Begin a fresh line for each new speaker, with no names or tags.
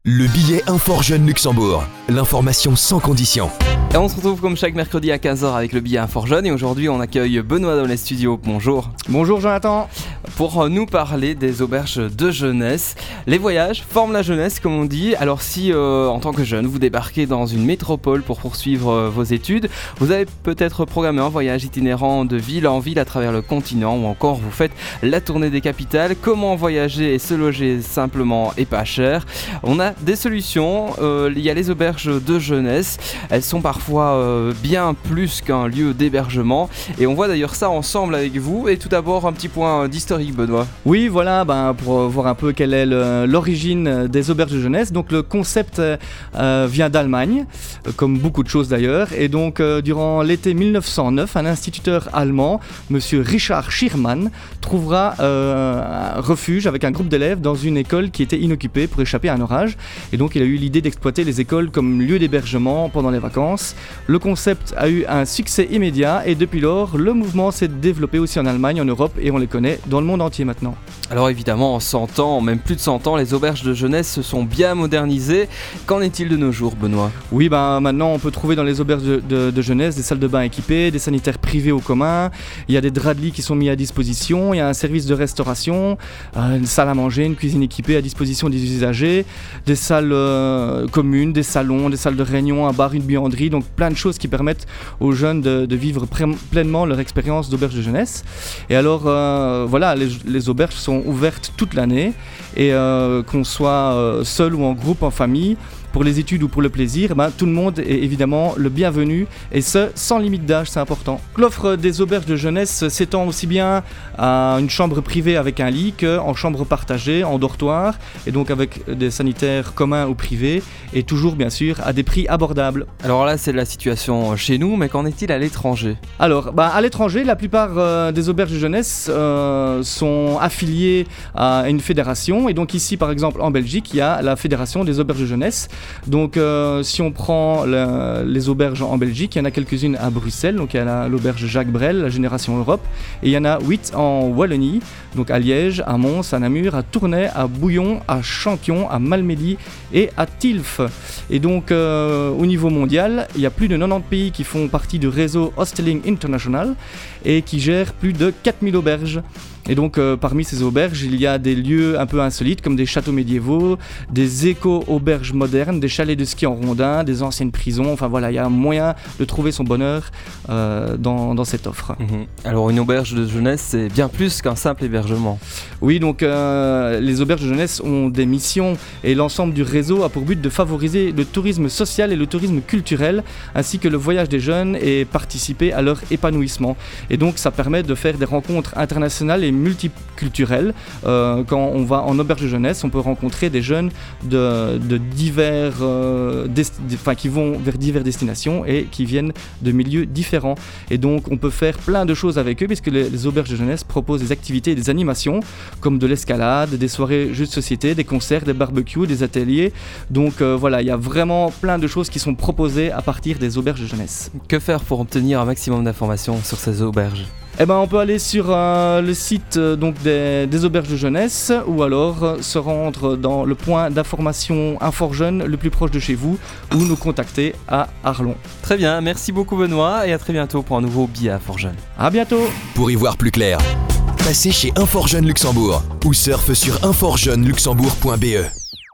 Le billet Infor Jeune Luxembourg, l'information sans condition.
Et on se retrouve comme chaque mercredi à 15h avec le billet Infor Jeune et aujourd'hui on accueille Benoît dans les studios. Bonjour.
Bonjour Jonathan.
Pour nous parler des auberges de jeunesse. Les voyages forment la jeunesse comme on dit. Alors si en tant que jeune vous débarquez dans une métropole pour poursuivre vos études, vous avez peut-être programmé un voyage itinérant de ville en ville à travers le continent ou encore vous faites la tournée des capitales. Comment voyager et se loger simplement et pas cher? On a des solutions, il y a les auberges de jeunesse, elles sont parfois bien plus qu'un lieu d'hébergement et on voit d'ailleurs ça ensemble avec vous. Et tout d'abord un petit point d'historique Benoît.
Oui voilà, pour voir un peu quelle est l'origine des auberges de jeunesse. Donc le concept vient d'Allemagne, comme beaucoup de choses d'ailleurs, et donc durant l'été 1909, un instituteur allemand, monsieur Richard Schirmann, trouvera un refuge avec un groupe d'élèves dans une école qui était inoccupée pour échapper à un orage. Et donc il a eu l'idée d'exploiter les écoles comme lieu d'hébergement pendant les vacances. Le concept a eu un succès immédiat et depuis lors, le mouvement s'est développé aussi en Allemagne, en Europe et on les connaît dans le monde entier maintenant.
Alors évidemment, en 100 ans, même plus de 100 ans, les auberges de jeunesse se sont bien modernisées. Qu'en est-il de nos jours, Benoît ?
Oui, maintenant on peut trouver dans les auberges de jeunesse des salles de bain équipées, des sanitaires privés au commun, il y a des draps de lit qui sont mis à disposition, il y a un service de restauration, une salle à manger, une cuisine équipée à disposition des usagers, des salles communes, des salons, des salles de réunion, un bar, une buanderie, donc plein de choses qui permettent aux jeunes de vivre pleinement leur expérience d'auberge de jeunesse. Et alors voilà, les auberges sont ouvertes toute l'année et qu'on soit seul ou en groupe, en famille, pour les études ou pour le plaisir, tout le monde est évidemment le bienvenu et ce, sans limite d'âge, c'est important. L'offre des auberges de jeunesse s'étend aussi bien à une chambre privée avec un lit qu'en chambre partagée, en dortoir et donc avec des sanitaires communs ou privés et toujours bien sûr à des prix abordables.
Alors là c'est la situation chez nous, mais qu'en est-il à l'étranger ?
Alors à l'étranger, la plupart des auberges de jeunesse sont affiliées à une fédération et donc ici par exemple en Belgique il y a la fédération des auberges de jeunesse. Donc si on prend les auberges en Belgique, il y en a quelques-unes à Bruxelles, donc il y a l'auberge Jacques Brel, la Génération Europe, et il y en a 8 en Wallonie, donc à Liège, à Mons, à Namur, à Tournai, à Bouillon, à Champion, à Malmedy et à Tilff. Et donc au niveau mondial, il y a plus de 90 pays qui font partie du réseau Hosteling International et qui gèrent plus de 4000 auberges. Et donc parmi ces auberges, il y a des lieux un peu insolites comme des châteaux médiévaux, des éco-auberges modernes, des chalets de ski en rondins, des anciennes prisons. Enfin voilà, il y a un moyen de trouver son bonheur dans cette offre.
Alors une auberge de jeunesse, c'est bien plus qu'un simple hébergement.
Oui, donc les auberges de jeunesse ont des missions et l'ensemble du réseau a pour but de favoriser le tourisme social et le tourisme culturel, ainsi que le voyage des jeunes et participer à leur épanouissement. Et donc ça permet de faire des rencontres internationales et multiculturelles. Quand on va en auberge de jeunesse, on peut rencontrer des jeunes de divers, qui vont vers diverses destinations et qui viennent de milieux différents. Et donc on peut faire plein de choses avec eux puisque les auberges de jeunesse proposent des activités et des animations comme de l'escalade, des soirées jeux de société, des concerts, des barbecues, des ateliers. Donc voilà, il y a vraiment plein de choses qui sont proposées à partir des auberges de jeunesse.
Que faire pour obtenir un maximum d'informations sur ces auberges ?
On peut aller sur le site des auberges de jeunesse ou alors se rendre dans le point d'information Infor Jeune le plus proche de chez vous ou nous contacter à Arlon.
Très bien, merci beaucoup Benoît et à très bientôt pour un nouveau billet Infor Jeune.
À bientôt.
Pour y voir plus clair, passez chez Infor Jeune Luxembourg ou surfe sur inforjeuneluxembourg.be.